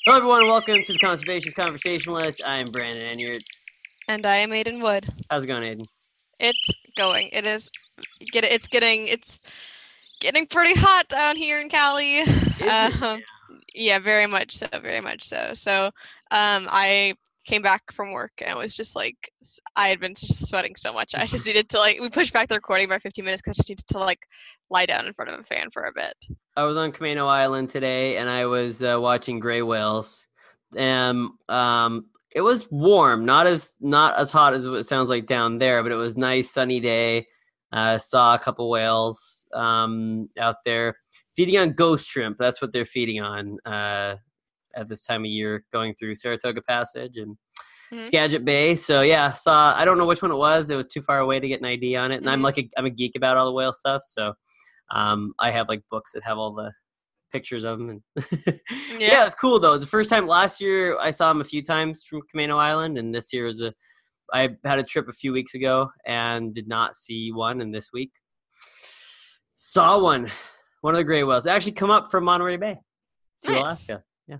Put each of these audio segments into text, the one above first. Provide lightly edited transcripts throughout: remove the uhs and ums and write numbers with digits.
Hello, everyone. Welcome to the Conservationist Conversationalist. I'm Brandon Enyart. And I am Aiden Wood. How's it going, Aiden? It's going. It's getting pretty hot down here in Cali. Is it? Yeah, very much so. Very much so. So, I came back from work and it was just like I had been just sweating so much. I just needed to we pushed back the recording by 15 minutes because I just needed to lie down in front of a fan for a bit. I was on Camano Island today, and I was watching gray whales. And it was warm, not as hot as it sounds like down there, but it was nice, sunny day. Saw a couple whales out there feeding on ghost shrimp. That's what they're feeding on at this time of year, going through Saratoga Passage and Skagit Bay. So yeah, I don't know which one it was. It was too far away to get an ID on it, and I'm a geek about all the whale stuff. So I have books that have all the pictures of them. And yeah, it's cool though. It's the first time. Last year I saw them a few times from Camano Island, and this year I had a trip a few weeks ago and did not see one, and this week saw one of the gray whales. They actually come up from Monterey Bay to Alaska. Yeah.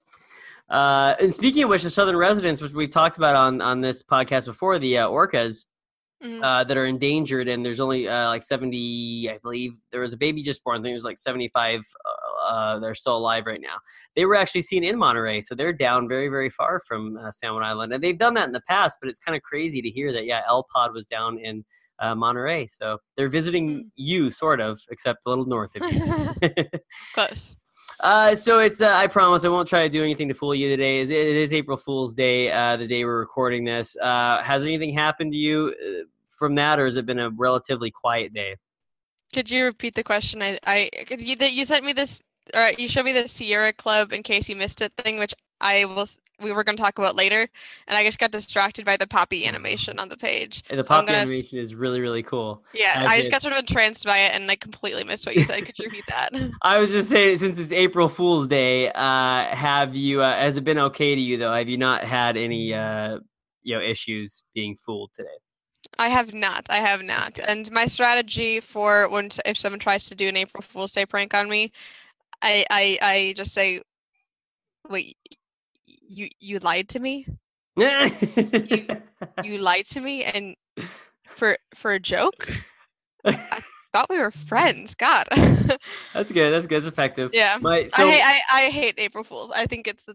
And speaking of which, the southern residents, which we've talked about on this podcast before, the orcas that are endangered, and there's only 70, I believe. There was a baby just born. I think there's 75 that are still alive right now. They were actually seen in Monterey, so they're down very, very far from San Juan Island. And they've done that in the past, but it's kind of crazy to hear that, El Pod was down in Monterey. So they're visiting you, sort of, except a little north of you. Close. So it's I promise I won't try to do anything to fool you today. It is April Fool's Day, the day we're recording this. Has anything happened to you from that, or has it been a relatively quiet day? Could you repeat the question? You sent me this, or you showed me the Sierra Club in case you missed it thing, which we were going to talk about later, and I just got distracted by the Poppy animation on the page. The Poppy animation is really, really cool. Yeah, I just got sort of entranced by it, and I completely missed what you said. Could you repeat that? I was just saying, since it's April Fool's Day, has it been okay to you, though? Have you not had any issues being fooled today? I have not. And my strategy for if someone tries to do an April Fool's Day prank on me, I just say, wait, you lied to me? you lied to me, and for a joke? I thought we were friends. God. That's good. That's effective. Yeah. I hate April Fools. I think if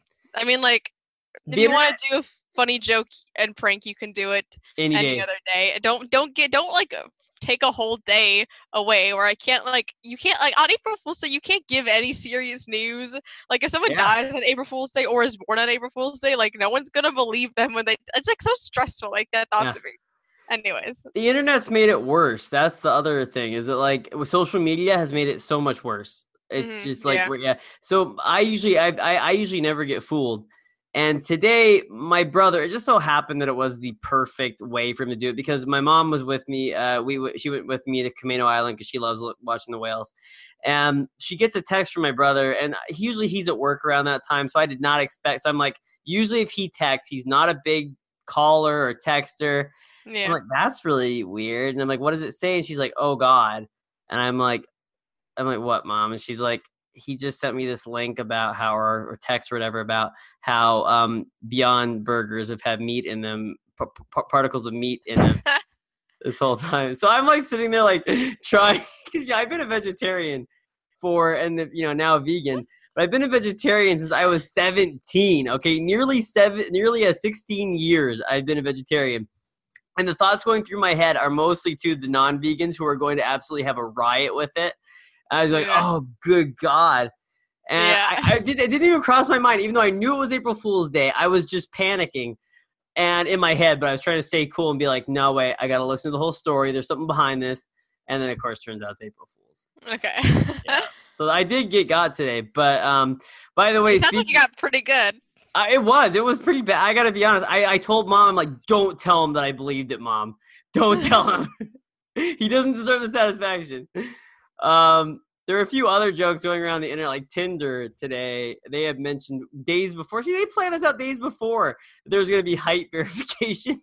you want to do a funny joke and prank, you can do it any other day. Don't take a whole day away where you can't on April Fool's Day you can't give any serious news. If someone dies on April Fool's Day or is born on April Fool's Day, no one's gonna believe them when it's so stressful that thought to me. Anyways, the internet's made it worse. That's the other thing. Is it social media has made it so much worse. It's just So I usually never get fooled. And today, my brother, it just so happened that it was the perfect way for him to do it because my mom was with me. She went with me to Camano Island because she loves watching the whales. And she gets a text from my brother, and usually he's at work around that time, so I did not expect. So I'm like, usually if he texts, he's not a big caller or texter. Yeah. So I'm like, that's really weird. And I'm like, what does it say? And she's like, oh, God. And I'm like, what, Mom? And she's like, he just sent me this link about how, or text or whatever, about how Beyond Burgers have had meat in them, particles of meat in them this whole time. So I'm sitting there trying, because I've been a vegetarian now a vegan, but I've been a vegetarian since I was 17. Okay, nearly 16 years I've been a vegetarian. And the thoughts going through my head are mostly to the non-vegans who are going to absolutely have a riot with it. I was like, oh, good God. And it didn't even cross my mind. Even though I knew it was April Fool's Day, I was just panicking and in my head, but I was trying to stay cool and be like, no, wait, I got to listen to the whole story. There's something behind this. And then, of course, turns out it's April Fool's. Okay. So I did get got today. But by the way, it sounds like you got pretty good. It was pretty bad. I got to be honest. I told Mom, I'm like, don't tell him that I believed it, Mom. Don't tell him. He doesn't deserve the satisfaction. There are a few other jokes going around the internet, like Tinder today. They have mentioned days before. See, they planned this out days before. There was going to be height verification.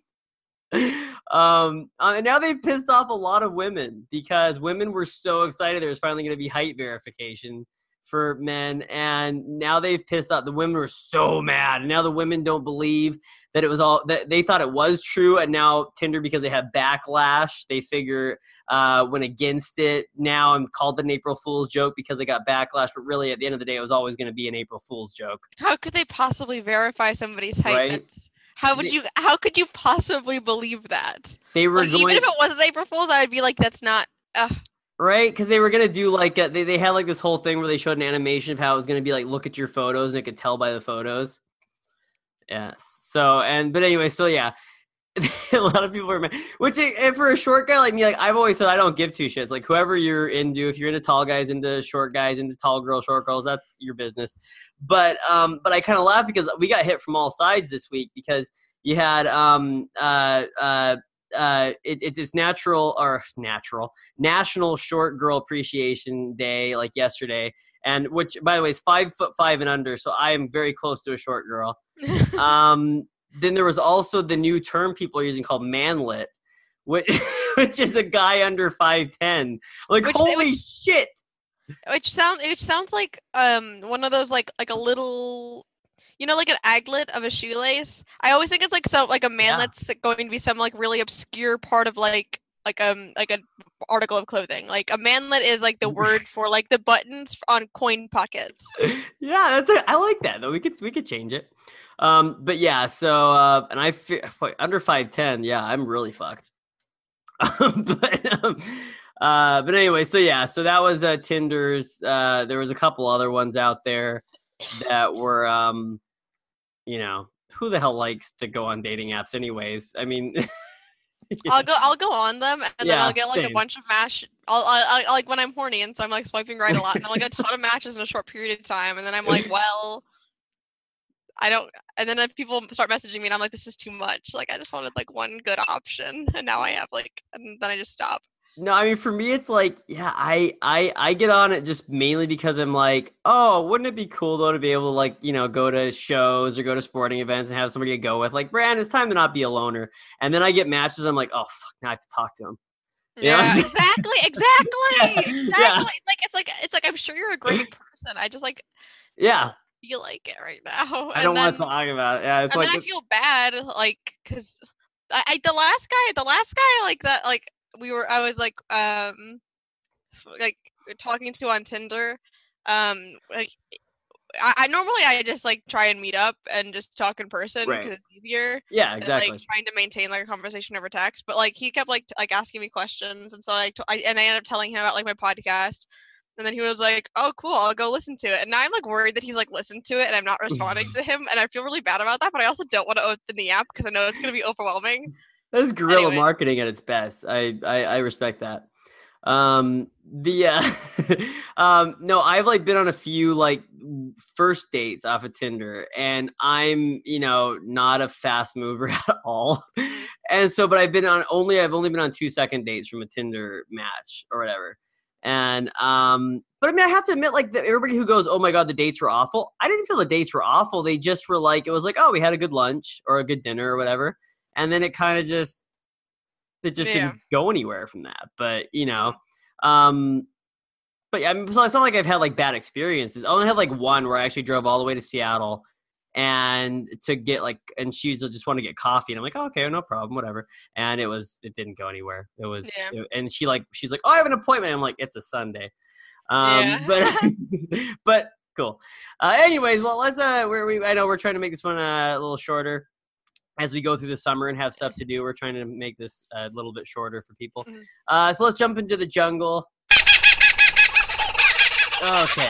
And now they've pissed off a lot of women because women were so excited there was finally going to be height verification for men, and now they've pissed off. The women were so mad, and now the women don't believe that it was all that they thought it was true, and now Tinder, because they have backlash, they figure went against it now and called it an April Fool's joke because they got backlash. But really, at the end of the day, it was always going to be an April Fool's joke. How could they possibly verify somebody's height? Right? How could you possibly believe that? They were even if it wasn't April Fool's, I'd be like, that's not. Right, because they were gonna do like they had like this whole thing where they showed an animation of how it was gonna be like, look at your photos, and it could tell by the photos. Yes. So but anyway, so yeah, a lot of people are mad. Which, if for a short guy like me, like I've always said, I don't give two shits. Like whoever you're into, if you're into tall guys, into short guys, into tall girls, short girls, that's your business. But I kind of laugh because we got hit from all sides this week because you had it's National Short Girl Appreciation Day, like yesterday, and which, by the way, is 5'5" and under, so I am very close to a short girl. Then there was also the new term people are using called manlet, which is a guy under 5'10". Like, holy shit! Which sounds like one of those like a little, like an aglet of a shoelace. I always think it's like a manlet's going to be some like really obscure part of like an article of clothing. Like a manlet is like the word for like the buttons on coin pockets. Yeah, I like that though. We could change it. But yeah, so and I feel under 5'10", yeah, I'm really fucked. But anyway, so yeah, so that was Tinder's. There was a couple other ones out there that were who the hell likes to go on dating apps anyways? I mean, I'll go on them, and then I'll get like a bunch of match. I'll like when I'm horny, and so I'm like swiping right a lot, and I'll get a ton of matches in a short period of time, and then I'm like, well, I don't. And then if people start messaging me, and I'm like, this is too much. Like I just wanted like one good option, and now I have and then I just stop. No, I mean, for me, it's like, yeah, I get on it just mainly because I'm like, oh, wouldn't it be cool though to be able to like, go to shows or go to sporting events and have somebody to go with? Like, Brand, it's time to not be a loner. And then I get matches. I'm like, oh fuck, now I have to talk to him. Yeah, exactly. Yeah. It's like I'm sure you're a great person. I just like feel like it right now. I don't want to talk about it. Yeah, it's and then I feel bad, like, because the last guy like that, like. I was like talking to on Tinder. Like I normally I just like try and meet up and just talk in person because it's easier. Yeah, exactly. And, like trying to maintain like a conversation over text, but like he kept like asking me questions, and so I ended up telling him about like my podcast, and then he was like, "Oh, cool, I'll go listen to it." And now I'm like worried that he's like listened to it and I'm not responding to him, and I feel really bad about that. But I also don't want to open the app because I know it's gonna be overwhelming. That's guerrilla marketing at its best. I respect that. No, I've like been on a few like first dates off of Tinder, and I'm not a fast mover at all. And so, but I've only been on 2 second dates from a Tinder match or whatever. And but I mean, I have to admit, like everybody who goes, "Oh my god, the dates were awful," I didn't feel the dates were awful. They just were like, it was like, oh, we had a good lunch or a good dinner or whatever. And then it kind of just didn't go anywhere from that. But, but yeah, so it's not like I've had like bad experiences. I only had like one where I actually drove all the way to Seattle and to get like, and she just wanted to get coffee. And I'm like, oh, okay, no problem, whatever. And it didn't go anywhere. It was, and she's like, oh, I have an appointment. I'm like, it's a Sunday. But cool. Anyways, well, let's, I know we're trying to make this one a little shorter. As we go through the summer and have stuff to do, we're trying to make this a little bit shorter for people. So let's jump into the jungle. Okay.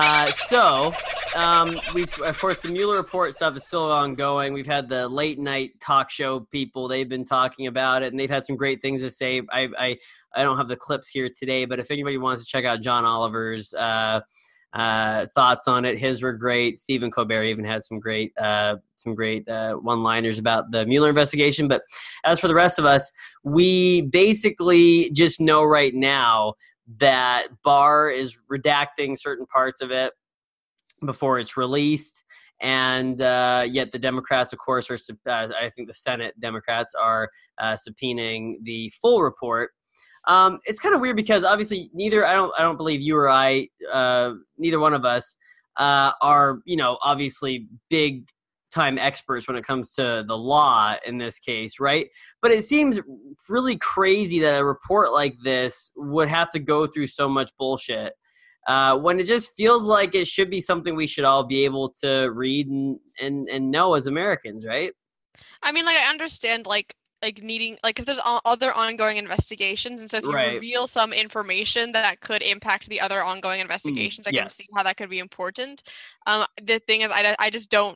Of course, the Mueller report stuff is still ongoing. We've had the late night talk show people. They've been talking about it, and they've had some great things to say. I don't have the clips here today, but if anybody wants to check out John Oliver's thoughts on it, his were great. Stephen Colbert even had some great one-liners about the Mueller investigation. But as for the rest of us, we basically just know right now that Barr is redacting certain parts of it before it's released. And yet the Democrats, of course, I think the Senate Democrats are subpoenaing the full report. It's kind of weird because obviously I don't believe you or I, neither one of us, are, obviously big time experts when it comes to the law in this case, right? But it seems really crazy that a report like this would have to go through so much bullshit. When it just feels like it should be something we should all be able to read and know as Americans, right? I mean, like, I understand, like needing, like, because there's other ongoing investigations, and so if you reveal some information that could impact the other ongoing investigations, I can see how that could be important. The thing is, I just don't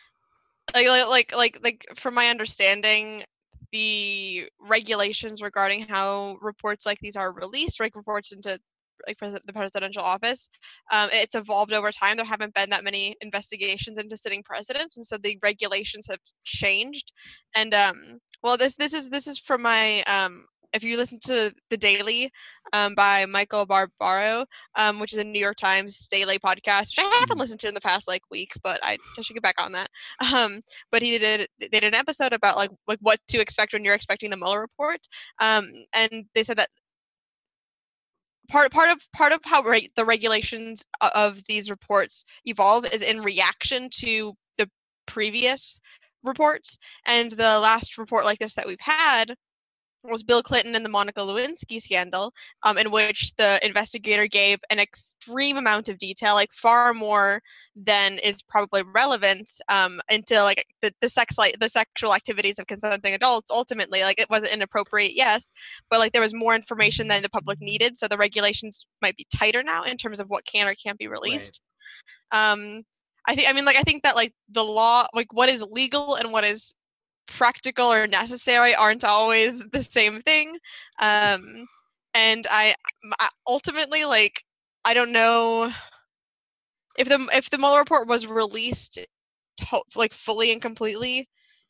like from my understanding, the regulations regarding how reports like these are released, like reports into like the presidential office, it's evolved over time. There haven't been that many investigations into sitting presidents, and so the regulations have changed. And well, this is from my if you listen to The Daily by Michael Barbaro, which is a New York Times daily podcast, which I haven't listened to in the past like week, but I should get back on that. But they did an episode about like what to expect when you're expecting the Mueller report, and they said that part of how the regulations of these reports evolve is in reaction to the previous reports. And the last report like this that we've had was Bill Clinton and the Monica Lewinsky scandal, in which the investigator gave an extreme amount of detail, like far more than is probably relevant, into like the sexual activities of consenting adults. Ultimately, like, it wasn't inappropriate, yes, but like there was more information than the public needed, so the regulations might be tighter now in terms of what can or can't be released. Right. I think that like the law, like what is legal and what is practical or necessary aren't always the same thing, and I ultimately, like, I don't know if the Mueller report was released like fully and completely.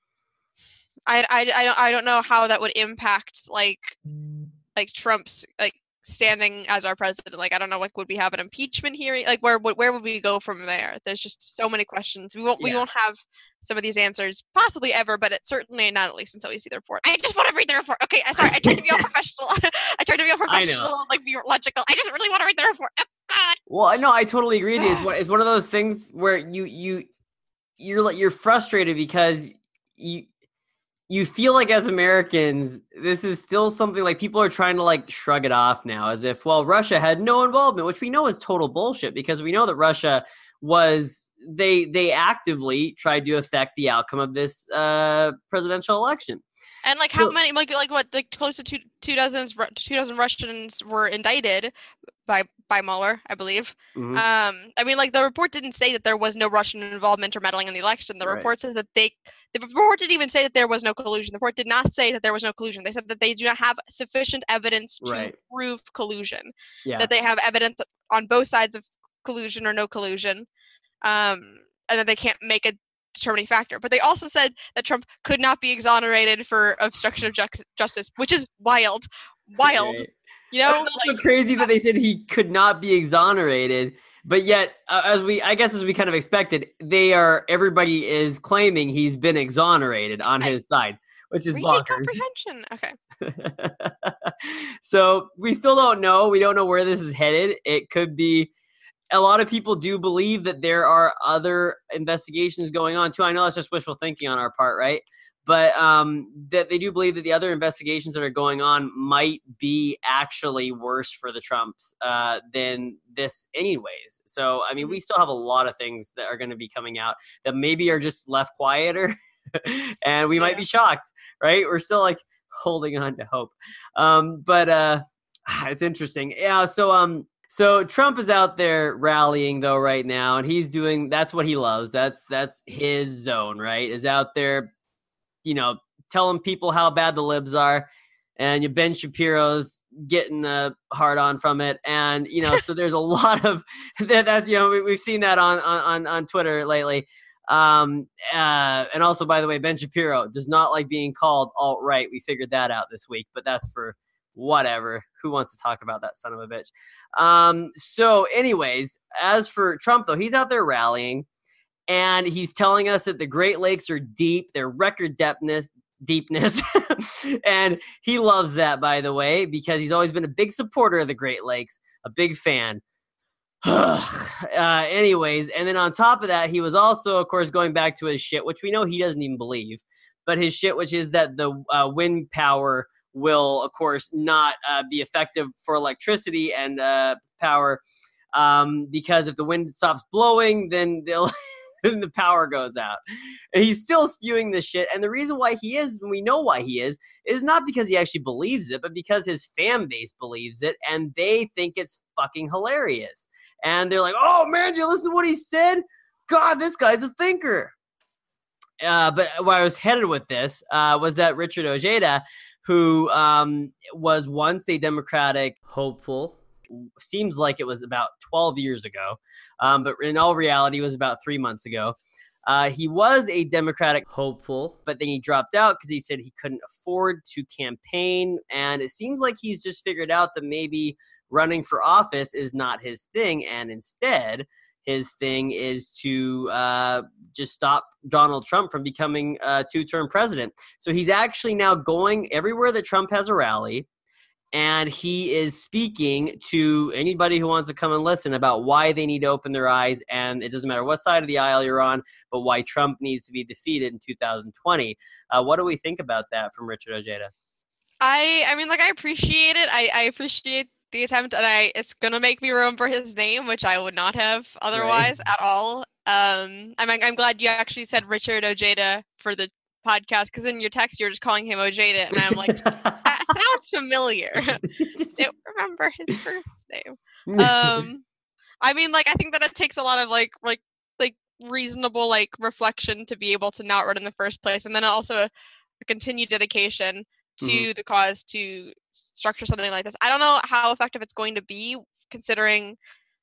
I don't know how that would impact like Trump's like standing as our president. Like, I don't know, like, would we have an impeachment hearing? Like, where would we go from there? There's just so many questions. We won't have some of these answers possibly ever, but it's certainly not at least until we see the report. I just want to read the report. Okay, sorry, I tried to be all professional. I tried to be all professional, like logical. I just really want to read the report. Oh, God. Well, I know, I totally agree with you. It's one of those things where you're frustrated because you feel like as Americans, this is still something like people are trying to like shrug it off now as if, well, Russia had no involvement, which we know is total bullshit, because we know that Russia was, they actively tried to affect the outcome of this presidential election. And like how many, like what, like close to two dozen Russians were indicted by Mueller, I believe. Mm-hmm. I mean, like, the report didn't say that there was no Russian involvement or meddling in the election. The report says that the report didn't even say that there was no collusion. The report did not say that there was no collusion. They said that they do not have sufficient evidence to prove collusion. Yeah. That they have evidence on both sides of collusion or no collusion, and that they can't make a determining factor. But they also said that Trump could not be exonerated for obstruction of justice, which is wild. Right. You know, it's also crazy that they said he could not be exonerated, but yet, as we kind of expected, everybody is claiming he's been exonerated on his side, which is bonkers. Comprehension. Okay. So we still don't know. We don't know where this is headed. It could be. A lot of people do believe that there are other investigations going on too. I know that's just wishful thinking on our part, right? But that they do believe that the other investigations that are going on might be actually worse for the Trumps than this anyways. So, I mean, we still have a lot of things that are going to be coming out that maybe are just left quieter and we might be shocked, right? We're still like holding on to hope. But it's interesting. Yeah, so Trump is out there rallying though right now, and that's what he loves. That's his zone, right? Is out there, telling people how bad the libs are, and Ben Shapiro's getting the hard on from it. And, so there's a lot of that's, we've seen that on Twitter lately. And also, by the way, Ben Shapiro does not like being called alt-right. We figured that out this week, but that's for whatever. Who wants to talk about that son of a bitch? So anyways, as for Trump though, he's out there rallying, and he's telling us that the Great Lakes are deep. They're record deepness. And he loves that, by the way, because he's always been a big supporter of the Great Lakes, a big fan. Anyways, and then on top of that, he was also, of course, going back to his shit, which we know he doesn't even believe, but his shit, which is that the wind power will, of course, not be effective for electricity and power, because if the wind stops blowing, then then the power goes out. And he's still spewing this shit. And the reason why he is, and we know why he is not because he actually believes it, but because his fan base believes it, and they think it's fucking hilarious. And they're like, oh, man, did you listen to what he said? God, this guy's a thinker. But where I was headed with this was that Richard Ojeda, who was once a Democratic hopeful, seems like it was about 12 years ago, but in all reality, it was about 3 months ago. He was a Democratic hopeful, but then he dropped out because he said he couldn't afford to campaign. And it seems like he's just figured out that maybe running for office is not his thing. And instead, his thing is to just stop Donald Trump from becoming a two-term president. So he's actually now going everywhere that Trump has a rally, and he is speaking to anybody who wants to come and listen about why they need to open their eyes, and it doesn't matter what side of the aisle you're on, but why Trump needs to be defeated in 2020. What do we think about that from Richard Ojeda? I mean, like, I appreciate it. I appreciate the attempt, and it's gonna make me remember his name, which I would not have otherwise at all. I'm glad you actually said Richard Ojeda for the podcast, because in your text you're just calling him Ojeda, and I'm like, that sounds familiar. Don't remember his first name. I mean, like, I think that it takes a lot of like reasonable like reflection to be able to not run in the first place, and then also a continued dedication to the cause to structure something like this. I don't know how effective it's going to be, considering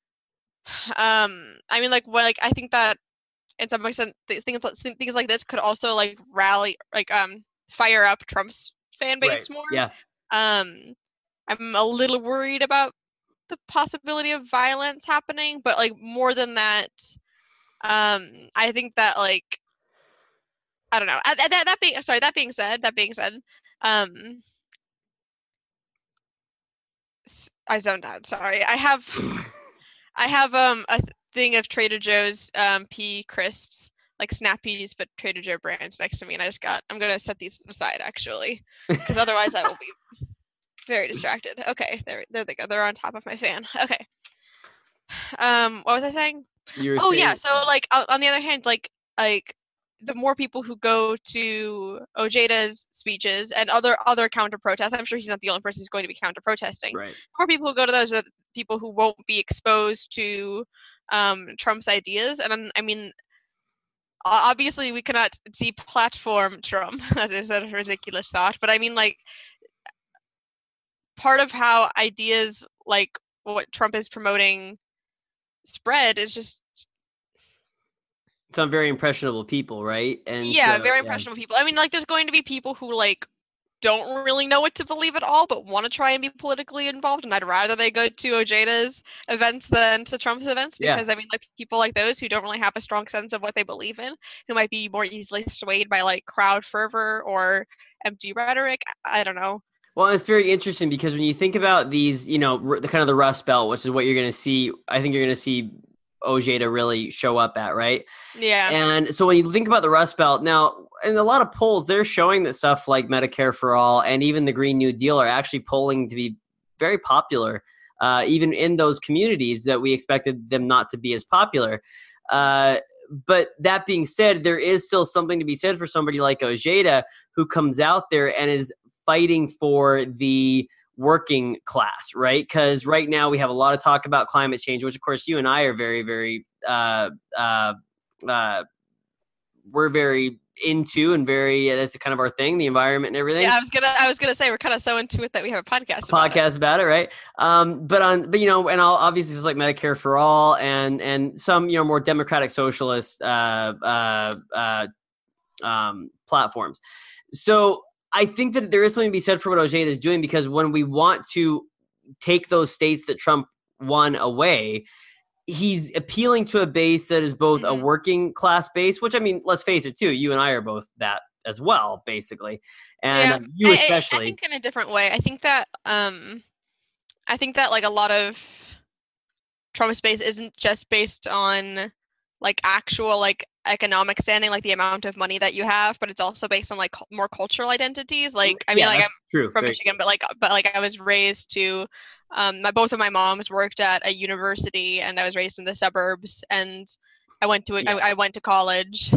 I mean, like, what, like, I think that in some extent things like this could also like rally, like, fire up Trump's fan base more. Yeah. I'm a little worried about the possibility of violence happening, but like more than that, I think that, like, I don't know. That being said, I zoned out. Sorry. I have a thing of Trader Joe's pea crisps, like Snap Peas, but Trader Joe brands next to me, and I'm gonna set these aside actually, because otherwise I will be very distracted. Okay, there they go. They're on top of my fan. Okay. What was I saying? Yeah. So, like, on the other hand, like the more people who go to Ojeda's speeches and other counter protests, I'm sure he's not the only person who's going to be counter protesting. Right. The more people who go to those are the people who won't be exposed to Trump's ideas. And I mean, obviously we cannot deplatform Trump. That is a ridiculous thought. But I mean, like, part of how ideas like what Trump is promoting spread is just some very impressionable people, right? And yeah, so, very impressionable people. I mean, like, there's going to be people who, like, don't really know what to believe at all, but want to try and be politically involved, and I'd rather they go to Ojeda's events than to Trump's events, because I mean, like, people like those who don't really have a strong sense of what they believe in, who might be more easily swayed by, like, crowd fervor or empty rhetoric. I don't know. Well, it's very interesting because when you think about these, you know, the kind of the Rust Belt, which is what you're going to see, I think you're going to see Ojeda really show up at, right? Yeah. And so when you think about the Rust Belt, now, in a lot of polls, they're showing that stuff like Medicare for All and even the Green New Deal are actually polling to be very popular, even in those communities that we expected them not to be as popular. But that being said, there is still something to be said for somebody like Ojeda who comes out there and is fighting for the working class, right? Because right now we have a lot of talk about climate change, which of course you and I are very, very, we're very into, and very, that's kind of our thing, the environment and everything. Yeah, I was gonna say we're kind of so into it that we have a podcast about it, right? But you know, and I'll obviously it's like Medicare for All and some, you know, more democratic socialist platforms. So I think that there is something to be said for what Ojeda is doing, because when we want to take those states that Trump won away, he's appealing to a base that is both a working class base, which, I mean, let's face it too, you and I are both that as well, basically. And you especially. I think in a different way. I think that like a lot of Trump's base isn't just based on like actual like economic standing, like the amount of money that you have, but it's also based on like more cultural identities. Like, I mean, like I'm from Michigan, but like I was raised to, both of my moms worked at a university, and I was raised in the suburbs, and I went to college.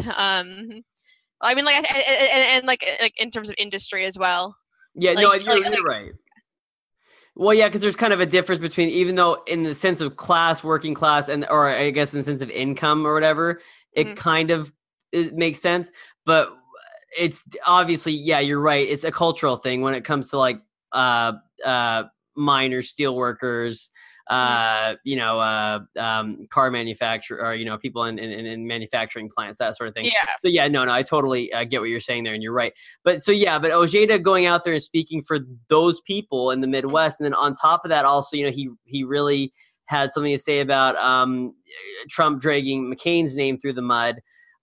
I mean, like, and like in terms of industry as well. Yeah, no, you're right. Well, yeah, because there's kind of a difference between, even though in the sense of class, working class, or I guess in the sense of income or whatever, it kind of makes sense. But it's obviously, yeah, you're right. It's a cultural thing when it comes to like miners, steel workers, car manufacturer, or people in manufacturing plants, that sort of thing. Yeah. So yeah, no, I totally get what you're saying there, and you're right. But but Ojeda going out there and speaking for those people in the Midwest, and then on top of that, also, he really had something to say about Trump dragging McCain's name through the mud.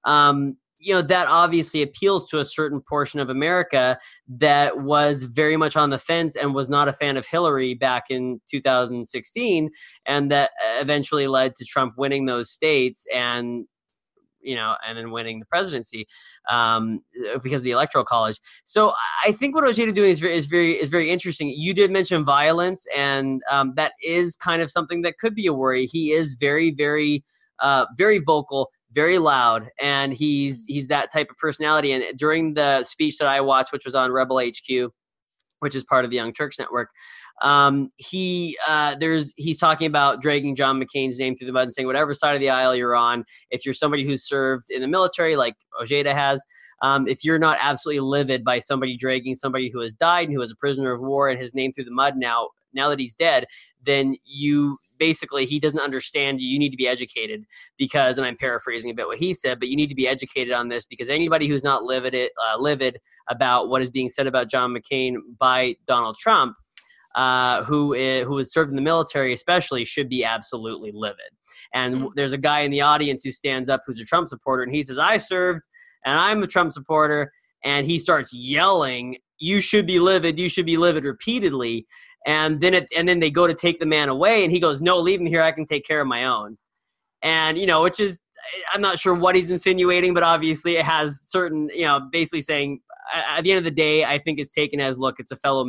That obviously appeals to a certain portion of America that was very much on the fence and was not a fan of Hillary back in 2016, and that eventually led to Trump winning those states and then winning the presidency because of the Electoral College. So I think what Ojeda doing is very interesting. You did mention violence, and that is kind of something that could be a worry. He is very, very, very vocal, very loud, and he's that type of personality. And during the speech that I watched, which was on Rebel HQ, which is part of the Young Turks Network, he's talking about dragging John McCain's name through the mud and saying, whatever side of the aisle you're on, if you're somebody who's served in the military like Ojeda has, if you're not absolutely livid by somebody dragging somebody who has died and who is a prisoner of war and his name through the mud now that he's dead, then he doesn't understand you need to be educated because, and I'm paraphrasing a bit what he said, but you need to be educated on this because anybody who's not livid about what is being said about John McCain by Donald Trump, who has served in the military especially, should be absolutely livid. And there's a guy in the audience who stands up who's a Trump supporter, and he says, I served and I'm a Trump supporter, and he starts yelling, you should be livid repeatedly. And then they go to take the man away, and he goes, no, leave him here, I can take care of my own. And which is, I'm not sure what he's insinuating, but obviously it has certain, basically saying at the end of the day, I think it's taken as, look, it's a fellow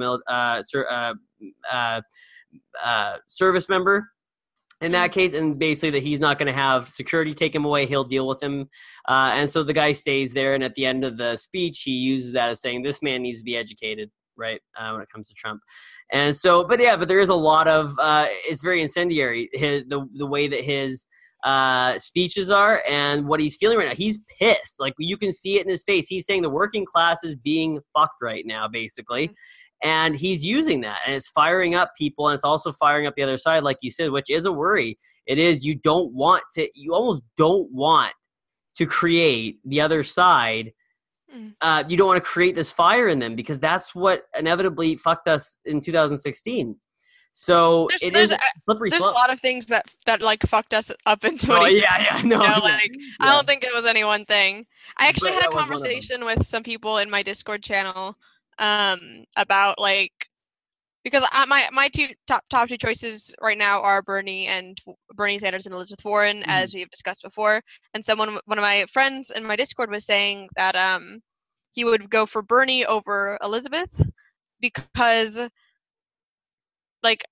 service member in that case, and basically that he's not going to have security take him away, he'll deal with him. And so the guy stays there, and at the end of the speech, he uses that as saying, this man needs to be educated, right, when it comes to Trump. And so, but there is a lot of, it's very incendiary, the way that his speeches are and what he's feeling right now. He's pissed. Like, you can see it in his face. He's saying the working class is being fucked right now, basically. And he's using that, and it's firing up people, and it's also firing up the other side, like you said, which is a worry. It is, you almost don't want to create the other side. You don't want to create this fire in them, because that's what inevitably fucked us in 2016. So there's a lot of things that like fucked us up in 2016. I don't think it was any one thing. I actually had a conversation with some people in my Discord channel about, like, because my top two choices right now are Bernie Sanders and Elizabeth Warren, as we've discussed before. And one of my friends in my Discord was saying that he would go for Bernie over Elizabeth because like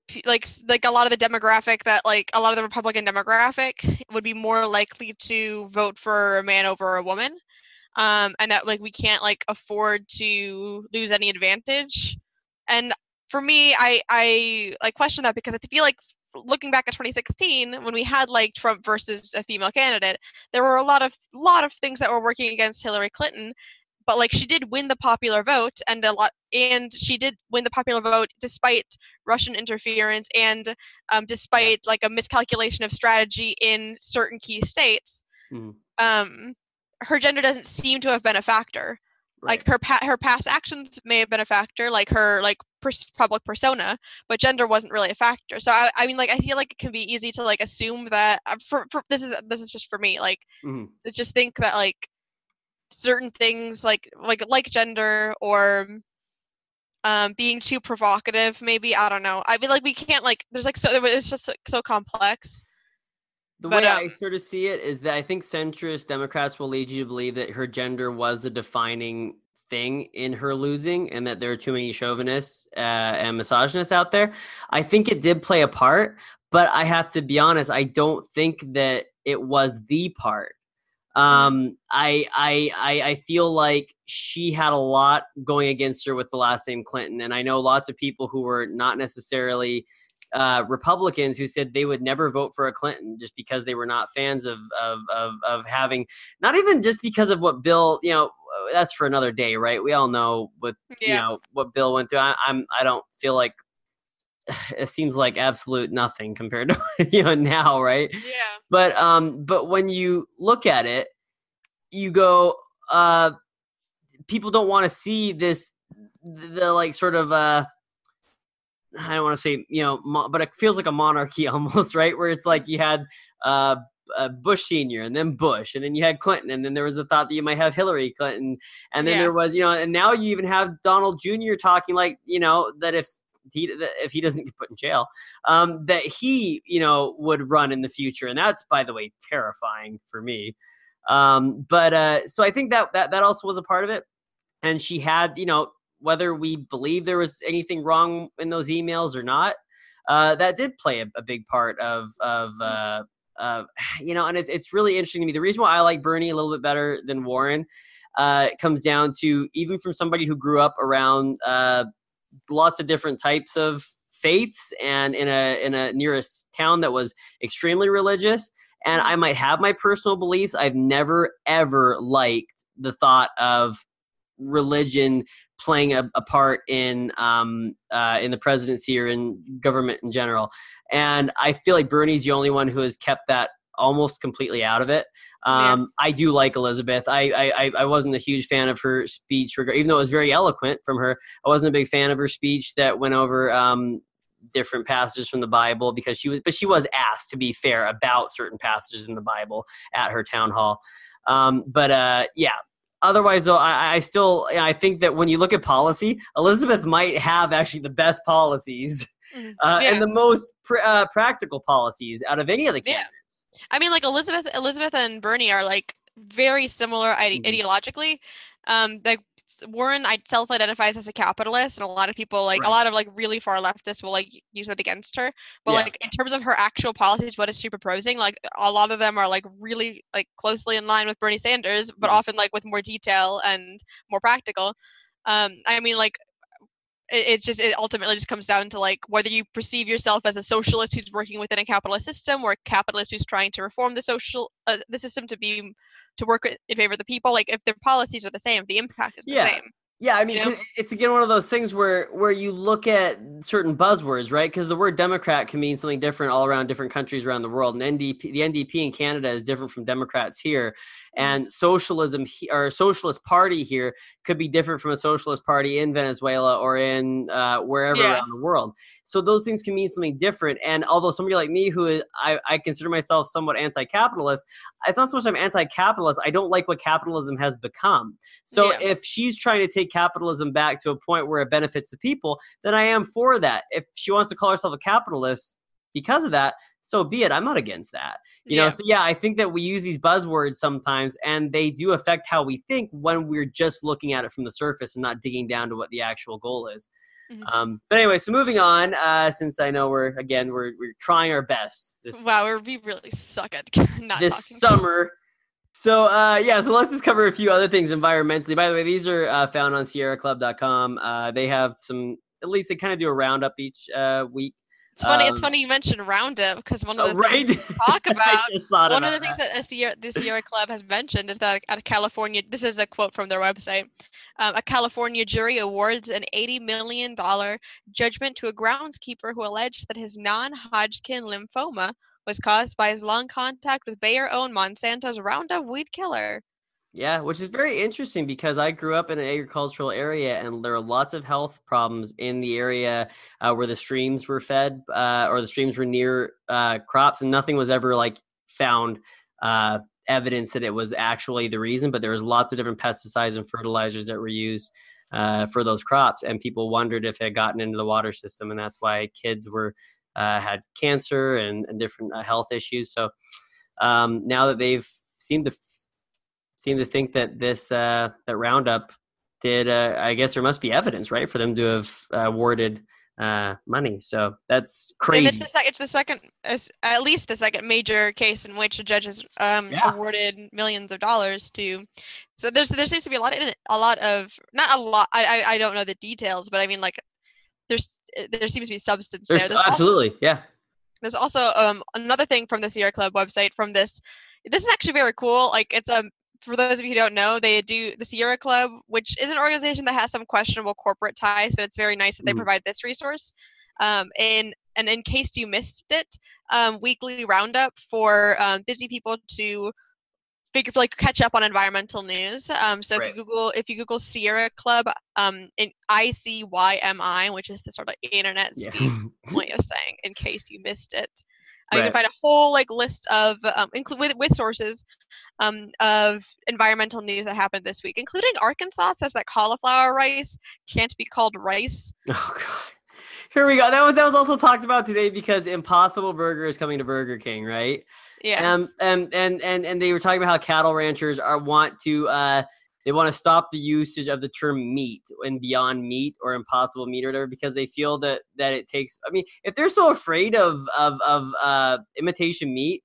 a lot of the demographic that, like, a lot of the Republican demographic would be more likely to vote for a man over a woman. And that, like, we can't, like, afford to lose any advantage. And for me, I like question that, because I feel like looking back at 2016, when we had, like, Trump versus a female candidate, there were a lot of things that were working against Hillary Clinton. But, like, she did win the popular vote, and she did win the popular vote despite Russian interference and despite, like, a miscalculation of strategy in certain key states. Her gender doesn't seem to have been a factor. Right. Like, her past actions may have been a factor, like her, like, public persona, but gender wasn't really a factor. So I mean, like, I feel like it can be easy to like assume that for this is just for me, like, to just think that like certain things like gender or being too provocative, maybe, I don't know. I mean, like, we can't, like, there's like, so it's just like, so complex. The way I sort of see it is that I think centrist Democrats will lead you to believe that her gender was a defining thing in her losing, and that there are too many chauvinists and misogynists out there. I think it did play a part, but I have to be honest, I don't think that it was the part. I feel like she had a lot going against her with the last name Clinton, and I know lots of people who were not necessarily Republicans who said they would never vote for a Clinton just because they were not fans of having, not even just because of what Bill, that's for another day, right? We all know what what Bill went through. I don't feel like it seems like absolute nothing compared to now, right? Yeah. But when you look at it, you go, people don't want to see this, the like sort of I don't want to say, but it feels like a monarchy almost, right? Where it's like you had Bush Sr. and then Bush, and then you had Clinton, and then there was the thought that you might have Hillary Clinton, and then there was, and now you even have Donald Jr. talking like, that if he doesn't get put in jail, that he, would run in the future. And that's, by the way, terrifying for me. But so I think that also was a part of it. And she had, whether we believe there was anything wrong in those emails or not, that did play a big part of and it's really interesting to me. The reason why I like Bernie a little bit better than Warren comes down to, even from somebody who grew up around lots of different types of faiths and in a nearest town that was extremely religious. And I might have my personal beliefs. I've never, ever liked the thought of religion playing a part in the presidency or in government in general. And I feel like Bernie's the only one who has kept that almost completely out of it. I do like Elizabeth. I wasn't a huge fan of her speech, even though it was very eloquent from her. I wasn't a big fan of her speech that went over different passages from the Bible, because she was asked, to be fair, about certain passages in the Bible at her town hall. Otherwise, though, I think that when you look at policy, Elizabeth might have actually the best policies and the most practical policies out of any of the candidates. I mean, like, Elizabeth and Bernie are like very similar ideologically. Like, Warren self-identifies as a capitalist, and a lot of people, like, a lot of like really far leftists will like use that against her. But like, in terms of her actual policies, what is she proposing? Like, a lot of them are like really like closely in line with Bernie Sanders, but often like with more detail and more practical. I mean, like, it ultimately just comes down to like whether you perceive yourself as a socialist who's working within a capitalist system, or a capitalist who's trying to reform the system to work in favor of the people. Like, if their policies are the same, the impact is the same. Yeah, I mean, it's again one of those things where you look at certain buzzwords, right? Because the word Democrat can mean something different all around different countries around the world. And the NDP in Canada is different from Democrats here. And socialism or socialist party here could be different from a socialist party in Venezuela or in wherever around the world. So those things can mean something different. And although somebody like me, who I consider myself somewhat anti-capitalist, it's not so much I'm anti-capitalist. I don't like what capitalism has become. So if she's trying to take capitalism back to a point where it benefits the people, then I am for that. If she wants to call herself a capitalist because of that, so be it. I'm not against that. You know, so I think that we use these buzzwords sometimes, and they do affect how we think when we're just looking at it from the surface and not digging down to what the actual goal is. But anyway, so moving on, since I know we're trying our best. We really suck at not this talking summer. So so let's just cover a few other things environmentally. By the way, these are found on SierraClub.com. They have some, at least they kind of do a roundup each week. It's funny you mentioned Roundup, because one of the things we talk about, one of the things that the Sierra Club has mentioned is that at California, this is a quote from their website, a California jury awards an $80 million judgment to a groundskeeper who alleged that his non-Hodgkin lymphoma was caused by his long contact with Bayer-owned Monsanto's Roundup weed killer. Yeah, which is very interesting because I grew up in an agricultural area and there are lots of health problems in the area where the streams were fed or the streams were near crops, and nothing was ever like found evidence that it was actually the reason. But there was lots of different pesticides and fertilizers that were used for those crops, and people wondered if it had gotten into the water system, and that's why kids were had cancer and different health issues. So now that they've seem to think that this that Roundup did. I guess there must be evidence, right, for them to have awarded money. So that's crazy. And it's the second, at least the second major case in which a judge has awarded millions of dollars to. So there seems to be a lot of not a lot. I don't know the details, but I mean like there seems to be substance there. Absolutely, yeah. There's also another thing from the Sierra Club website from this. This is actually very cool. Like it's for those of you who don't know, they do the Sierra Club, which is an organization that has some questionable corporate ties, but it's very nice that they provide this resource. And in case you missed it, weekly roundup for busy people to catch up on environmental news. So right. if you Google Sierra Club, in ICYMI, which is the sort of internet speak way of saying, in case you missed it. Right. You can find a whole list of with sources of environmental news that happened this week, including Arkansas says that cauliflower rice can't be called rice. Oh God! Here we go. That was also talked about today because Impossible Burger is coming to Burger King, right? Yeah. And they were talking about how cattle ranchers want to stop the usage of the term meat and Beyond Meat or Impossible Meat or whatever, because they feel that it takes, I mean, if they're so afraid of imitation meat,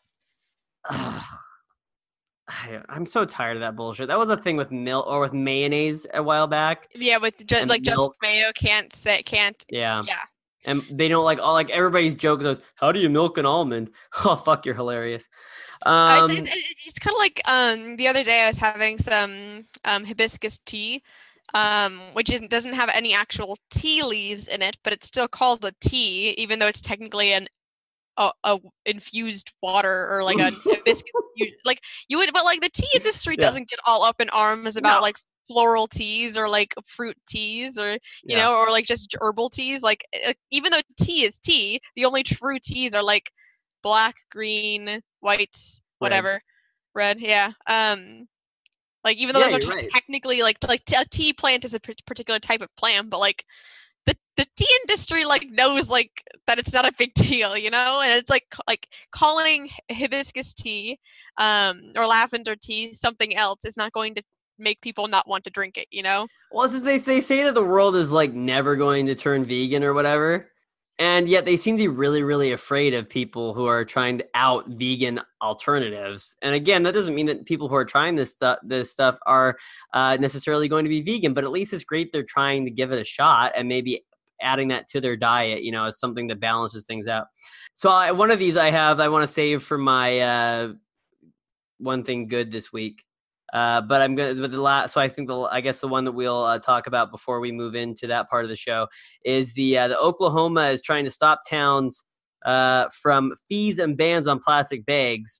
I'm so tired of that bullshit. That was a thing with milk or with mayonnaise a while back. Yeah, with just mayo can't. Yeah. And they don't like everybody's joke goes, how do you milk an almond? Oh, fuck, you're hilarious. It's kind of like the other day I was having some hibiscus tea, which doesn't have any actual tea leaves in it, but it's still called a tea, even though it's technically a infused water or like a hibiscus. Like you would, but like the tea industry doesn't get all up in arms about like floral teas or like fruit teas or you know, or like just herbal teas. Like even though tea is tea, the only true teas are like black, green, white, whatever, red. Yeah. Like even though those are technically like a tea plant is a particular type of plant, but like the tea industry like knows like that it's not a big deal, you know, and it's like calling hibiscus tea or lavender tea something else is not going to make people not want to drink it, you know? Well, it's just they say that the world is like never going to turn vegan or whatever, and yet they seem to be really, really afraid of people who are trying to out vegan alternatives. And again, that doesn't mean that people who are trying this stuff are necessarily going to be vegan, but at least it's great they're trying to give it a shot and maybe adding that to their diet, you know, as something that balances things out. So one of these I want to save for my one thing good this week. But I'm going to, so I think I guess the one that we'll talk about before we move into that part of the show is the Oklahoma is trying to stop towns from fees and bans on plastic bags.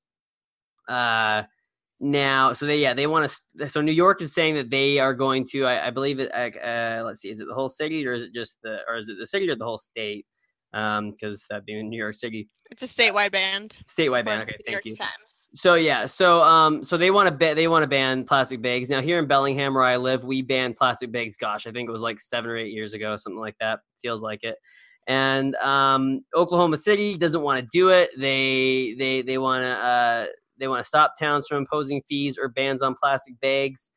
Now, so they want to, so New York is saying that they are going to, I believe it, let's see, is it the whole city or is it the city or the whole state? Because that being New York City, it's a statewide ban. Statewide ban. Okay, thank you. Times. So yeah, so they want to ban plastic bags. Now here in Bellingham, where I live, we banned plastic bags. Gosh, I think it was like 7 or 8 years ago, something like that. Feels like it. And Oklahoma City doesn't want to do it. They want to stop towns from imposing fees or bans on plastic bags.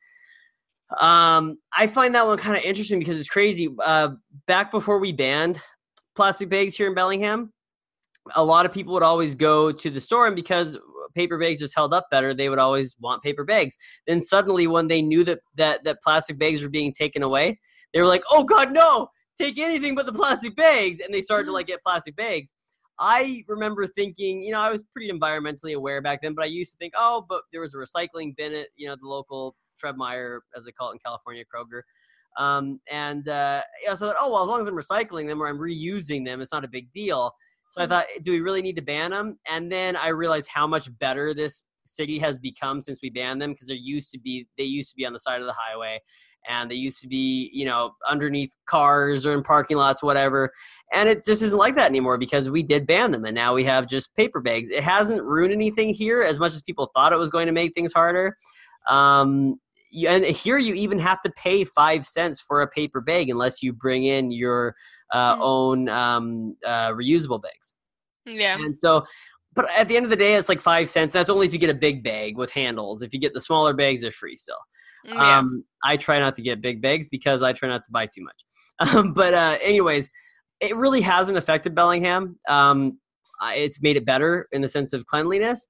I find that one kind of interesting because it's crazy. Back before we banned plastic bags here in Bellingham, a lot of people would always go to the store, and because paper bags just held up better, they would always want paper bags. Then suddenly when they knew that plastic bags were being taken away, they were like, oh God, no, take anything but the plastic bags. And they started to like get plastic bags. I remember thinking, you know, I was pretty environmentally aware back then, but I used to think, oh, but there was a recycling bin at, you know, the local Fred Meyer, as they call it in California, Kroger. So that, oh, well, as long as I'm recycling them or I'm reusing them, it's not a big deal. So I thought, do we really need to ban them? And then I realized how much better this City has become since we banned them, because they used to be on the side of the highway, and they used to be, underneath cars or in parking lots, whatever. And it just isn't like that anymore because we did ban them, and now we have just paper bags. It hasn't ruined anything here as much as people thought it was going to make things harder. And here you even have to pay 5 cents for a paper bag unless you bring in your own reusable bags. Yeah. And so, but at the end of the day, it's like 5 cents. That's only if you get a big bag with handles. If you get the smaller bags, they're free still. Yeah. I try not to get big bags because I try not to buy too much. But anyways, it really hasn't affected Bellingham. It's made it better in the sense of cleanliness.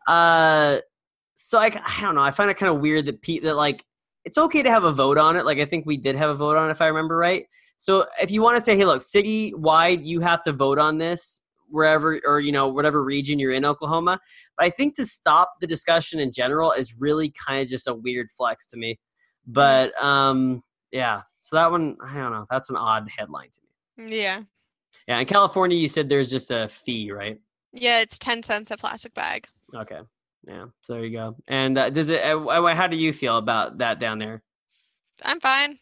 So I don't know. I find it kind of weird that like it's okay to have a vote on it. Like I think we did have a vote on it, if I remember right. So if you want to say, hey, look, city-wide, you have to vote on this wherever or whatever region you're in Oklahoma. But I think to stop the discussion in general is really kind of just a weird flex to me. But yeah. So that one, I don't know. That's an odd headline to me. Yeah. Yeah. In California, you said there's just a fee, right? Yeah, it's 10 cents a plastic bag. Okay. Yeah. So there you go. And does it? How do you feel about that down there? I'm fine.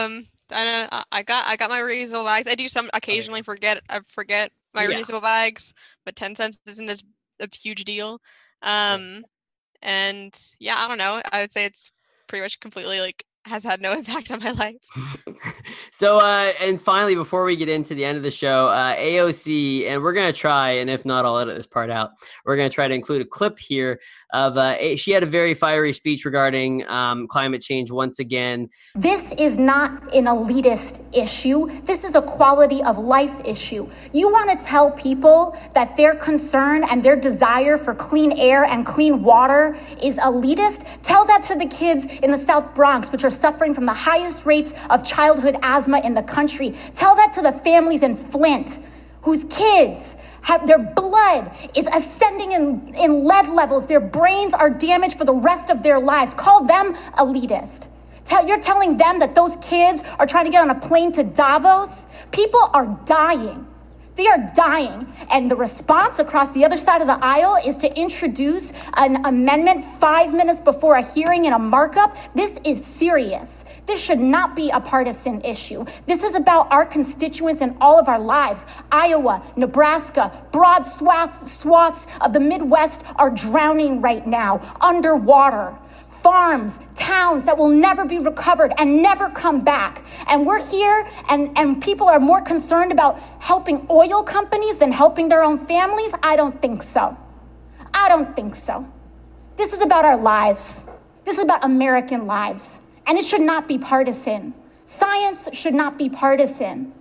I got my reusable bags. I do occasionally forget my reusable bags, but 10 cents isn't a huge deal. And yeah, I don't know. I would say it's pretty much completely has had no impact on my life. So, and finally, before we get into the end of the show, AOC, and we're going to try, and if not, I'll edit this part out. We're going to try to include a clip here of, she had a very fiery speech regarding climate change once again. This is not an elitist issue. This is a quality of life issue. You want to tell people that their concern and their desire for clean air and clean water is elitist? Tell that to the kids in the South Bronx, which are suffering from the highest rates of childhood asthma in the country. Tell that to the families in Flint whose kids have their blood is ascending in lead levels. Their brains are damaged for the rest of their lives. Call them elitist. You're telling them that those kids are trying to get on a plane to Davos? People are dying. They are dying. And the response across the other side of the aisle is to introduce an amendment 5 minutes before a hearing in a markup. This is serious. This should not be a partisan issue. This is about our constituents and all of our lives. Iowa, Nebraska, broad swaths of the Midwest are drowning right now, underwater. Farms, towns that will never be recovered and never come back. And we're here and people are more concerned about helping oil companies than helping their own families? I don't think so. I don't think so. This is about our lives. This is about American lives. And it should not be partisan. Science should not be partisan.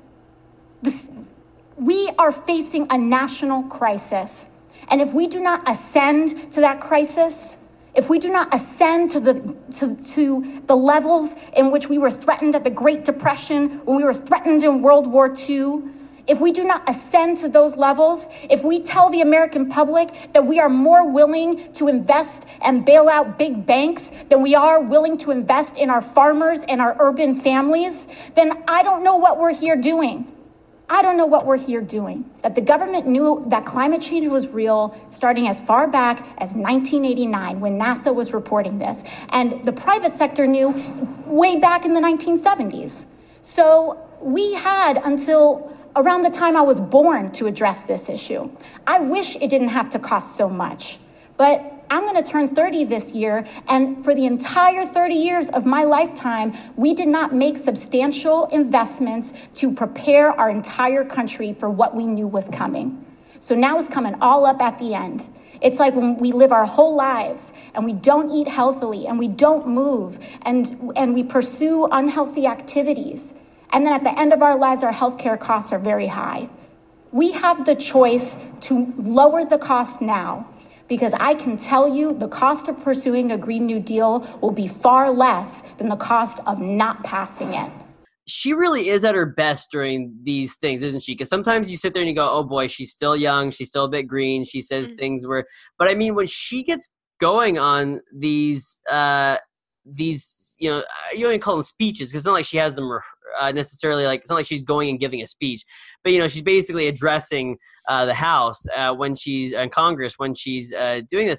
We are facing a national crisis. And if we do not ascend to that crisis, if we do not ascend to the levels in which we were threatened at the Great Depression, when we were threatened in World War II, if we do not ascend to those levels, if we tell the American public that we are more willing to invest and bail out big banks than we are willing to invest in our farmers and our urban families, then I don't know what we're here doing. I don't know what we're here doing. That the government knew that climate change was real starting as far back as 1989 when NASA was reporting this. And the private sector knew way back in the 1970s. So we had until around the time I was born to address this issue. I wish it didn't have to cost so much. But I'm going to turn 30 this year, and for the entire 30 years of my lifetime, we did not make substantial investments to prepare our entire country for what we knew was coming. So now it's coming all up at the end. It's like when we live our whole lives and we don't eat healthily and we don't move and we pursue unhealthy activities. And then at the end of our lives, our healthcare costs are very high. We have the choice to lower the cost now, because I can tell you the cost of pursuing a Green New Deal will be far less than the cost of not passing it. She really is at her best during these things, isn't she? Because sometimes you sit there and you go, oh boy, she's still young. She's still a bit green. She says things where, but I mean, when she gets going on these, you don't even call them speeches, because it's not like she has them necessarily, like, it's not like she's going and giving a speech, but she's basically addressing the House when she's in Congress when she's doing this.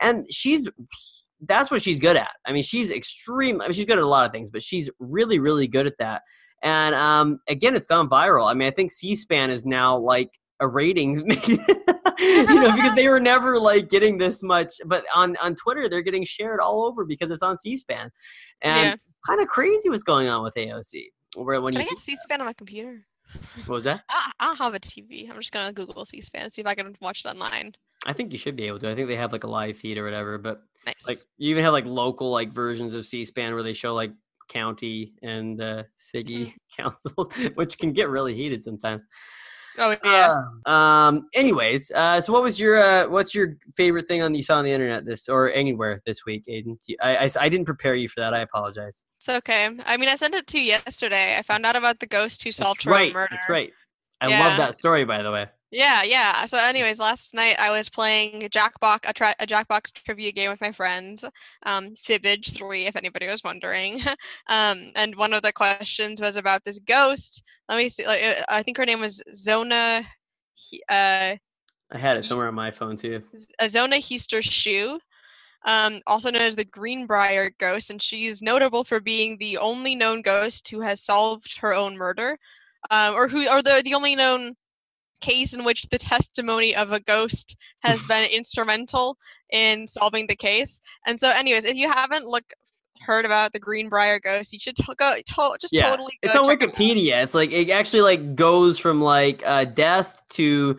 And that's what she's good at. I mean, she's extreme. I mean, she's good at a lot of things, but she's really, really good at that. And again, it's gone viral. I mean, I think C-SPAN is now like a ratings, because they were never like getting this much. But on Twitter, they're getting shared all over because it's on C-SPAN. And kind of crazy what's going on with AOC. Can I get C-SPAN on my computer? What was that? I don't have a TV. I'm just gonna Google C-SPAN and see if I can watch it online. I think you should be able to. I think they have like a live feed or whatever, but nice. Like you even have like local like versions of C-SPAN where they show like county and city council, which can get really heated sometimes. Oh yeah. Anyways, so what's your favorite thing you saw on the internet or anywhere this week, Aiden? I didn't prepare you for that. I apologize. It's okay. I mean, I sent it to you yesterday. I found out about the ghost who solved her own murder. That's right. I love that story, by the way. Yeah. So anyways, last night I was playing a Jackbox trivia game with my friends, Fibbage 3, if anybody was wondering. And one of the questions was about this ghost. Let me see. I think her name was Zona. I had it somewhere on my phone too. Zona Heaster Shoe, also known as the Greenbrier Ghost, and she's notable for being the only known ghost who has solved her own murder, or the only known case in which the testimony of a ghost has been instrumental in solving the case. And so anyways, if you haven't heard about the Greenbrier ghost, you should totally go. It's on Wikipedia. It's like it actually like goes from like death to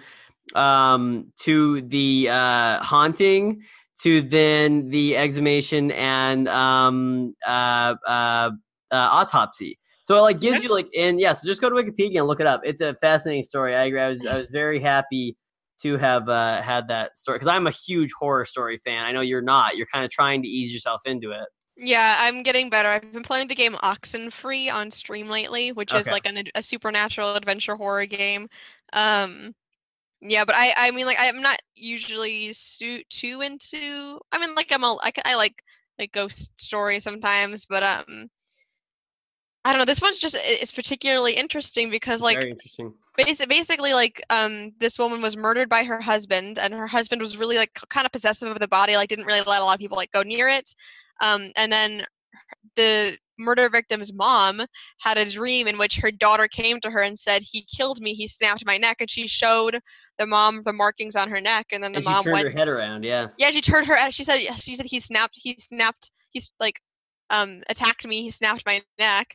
the haunting to then the exhumation and autopsy. So it like gives you like, and so just go to Wikipedia and look it up. It's a fascinating story. I agree. I was very happy to have had that story because I'm a huge horror story fan. I know you're not. You're kind of trying to ease yourself into it. Yeah, I'm getting better. I've been playing the game Oxenfree on stream lately, which is like a supernatural adventure horror game. Yeah, but I mean, like, I'm not usually too into. I mean, like, I like ghost stories sometimes, but I don't know. This one's it's particularly interesting because like very interesting. Basically, like this woman was murdered by her husband, and her husband was really like kind of possessive of the body, like didn't really let a lot of people like go near it. And then the murder victim's mom had a dream in which her daughter came to her and said, "He killed me. He snapped my neck," and she showed the mom the markings on her neck, and then the mom turned her head around. Yeah, she turned her. She said he snapped. He's like attacked me. He snapped my neck.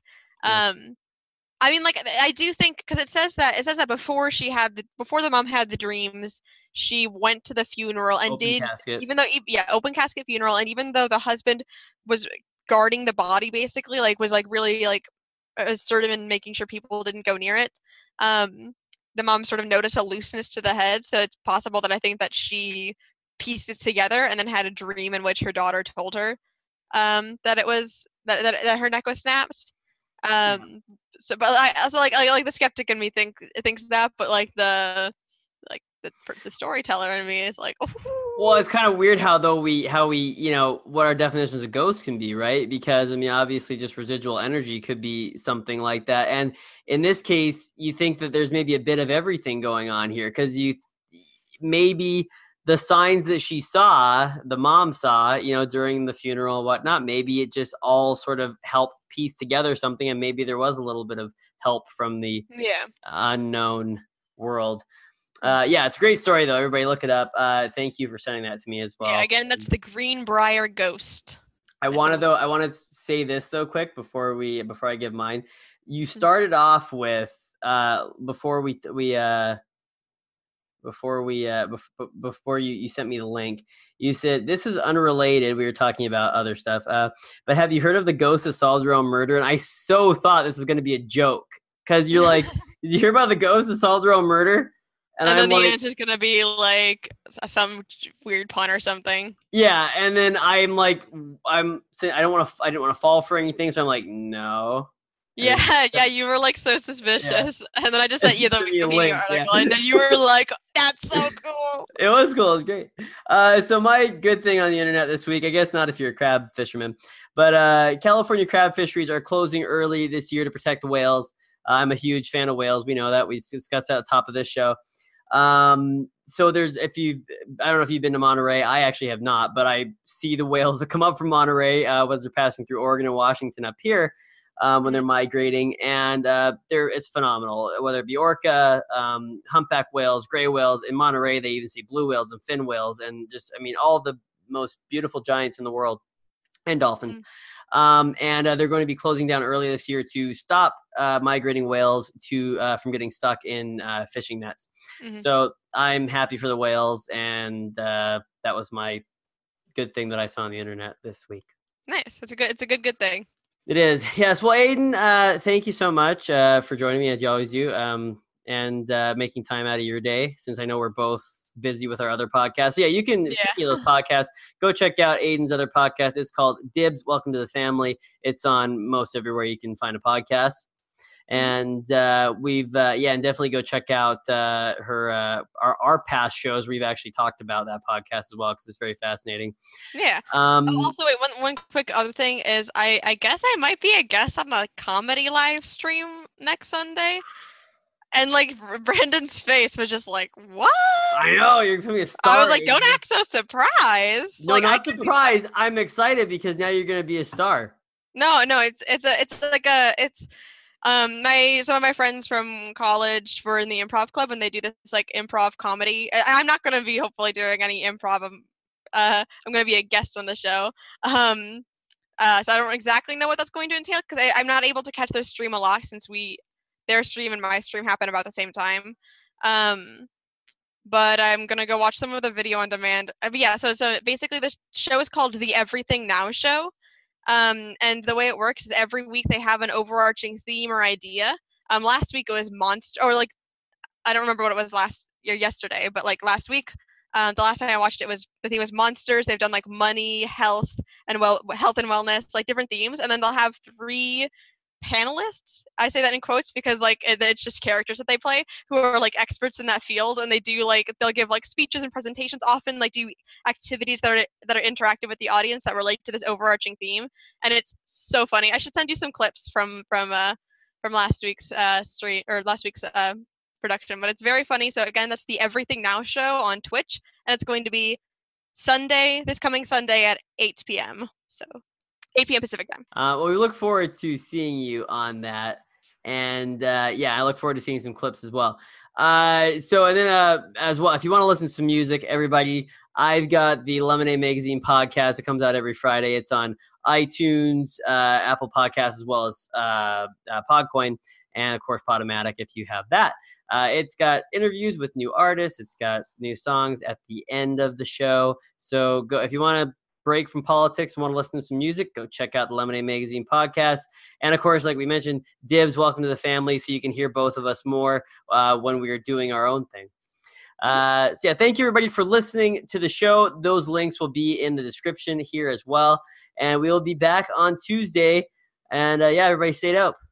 I mean, like, I do think because it says that before the mom had the dreams, she went to the funeral and open casket funeral, and even though the husband was guarding the body, basically, like was like really like assertive in making sure people didn't go near it, the mom sort of noticed a looseness to the head, so it's possible that I think that she pieced it together and then had a dream in which her daughter told her that it was that her neck was snapped. So but I also like the skeptic in me thinks that, but like the storyteller in me is like, oh. Well, it's kind of weird how we what our definitions of ghosts can be, right? Because I mean, obviously just residual energy could be something like that, and in this case you think that there's maybe a bit of everything going on here because maybe the signs that the mom saw, during the funeral and whatnot, maybe it just all sort of helped piece together something. And maybe there was a little bit of help from the unknown world. It's a great story though. Everybody look it up. Thank you for sending that to me as well. Yeah, again, that's the Greenbrier ghost. I want to say this though quick before I give mine. You started off with, before you sent me the link, you said this is unrelated. We were talking about other stuff, but have you heard of the ghost that solved her own murder? And I so thought this was going to be a joke because you're like, did you hear about the ghost that solved her own murder? And then the answer's going to be like some weird pun or something. Yeah, and then I'm like, I'm saying I didn't want to fall for anything, so I'm like, no. Yeah, you were like so suspicious, and then I just sent you the Wikipedia article, and then you were like, "That's so cool." It was cool. It was great. So my good thing on the internet this week, I guess not if you're a crab fisherman, but California crab fisheries are closing early this year to protect the whales. I'm a huge fan of whales. We know that. We discussed that at the top of this show. So there's, I don't know if you've been to Monterey. I actually have not, but I see the whales that come up from Monterey as they're passing through Oregon and Washington up here when they're migrating, and it's phenomenal. Whether it be orca, humpback whales, gray whales. In Monterey, they even see blue whales and fin whales, and just, I mean, all the most beautiful giants in the world, and dolphins. And they're going to be closing down early this year to stop migrating whales from getting stuck in fishing nets. So I'm happy for the whales, and that was my good thing that I saw on the internet this week. Nice. It's a good thing. It is. Yes. Well, Aiden, thank you so much for joining me, as you always do, and making time out of your day, since I know we're both busy with our other podcasts. So, yeah, you can, speaking of those podcasts, go check out Aiden's other podcast. It's called Dibs, Welcome to the Family. It's on most everywhere you can find a podcast. And and definitely go check out our past shows. We've actually talked about that podcast as well, because it's very fascinating. Yeah. Also, wait, one quick other thing is I guess I might be a guest on a comedy live stream next Sunday. And like Brandon's face was just like, what? I know, you're gonna be a star. I was like, don't act so surprised. No, like, not surprised. I'm excited because now you're gonna be a star. No, some of my friends from college were in the improv club, and they do this like improv comedy. I'm not gonna be hopefully doing any improv. I'm gonna be a guest on the show. So I don't exactly know what that's going to entail, because I'm not able to catch their stream a lot, since their stream and my stream happen about the same time. But I'm going to go watch some of the video on demand. So basically the show is called The Everything Now Show. And the way it works is every week they have an overarching theme or idea. Last week it was monster, or like, I don't remember what it was yesterday, but like last week, the last time I watched it, the theme was monsters. They've done like money, health and wellness, like different themes. And then they'll have 3 panelists. I say that in quotes because like it's just characters that they play who are like experts in that field, and they'll give like speeches and presentations, often like do activities that are interactive with the audience that relate to this overarching theme, and it's so funny. I should send you some clips from last week's production, but it's very funny. So again, that's the Everything Now Show on Twitch, and it's going to be this coming Sunday at 8 p.m. So 8 p.m. Pacific time. Well, we look forward to seeing you on that. And I look forward to seeing some clips as well. As well, if you want to listen to some music, everybody, I've got the Lemonade Magazine podcast. It comes out every Friday. It's on iTunes, Apple Podcasts, as well as Podcoin, and of course Podomatic if you have that. It's got interviews with new artists. It's got new songs at the end of the show. So go if you want to break from politics and want to listen to some music, go check out the Lemonade Magazine podcast. And of course, like we mentioned, Dibs, Welcome to the Family, so you can hear both of us more when we are doing our own thing. Thank you everybody for listening to the show. Those links will be in the description here as well. And we will be back on Tuesday. And everybody stay dope.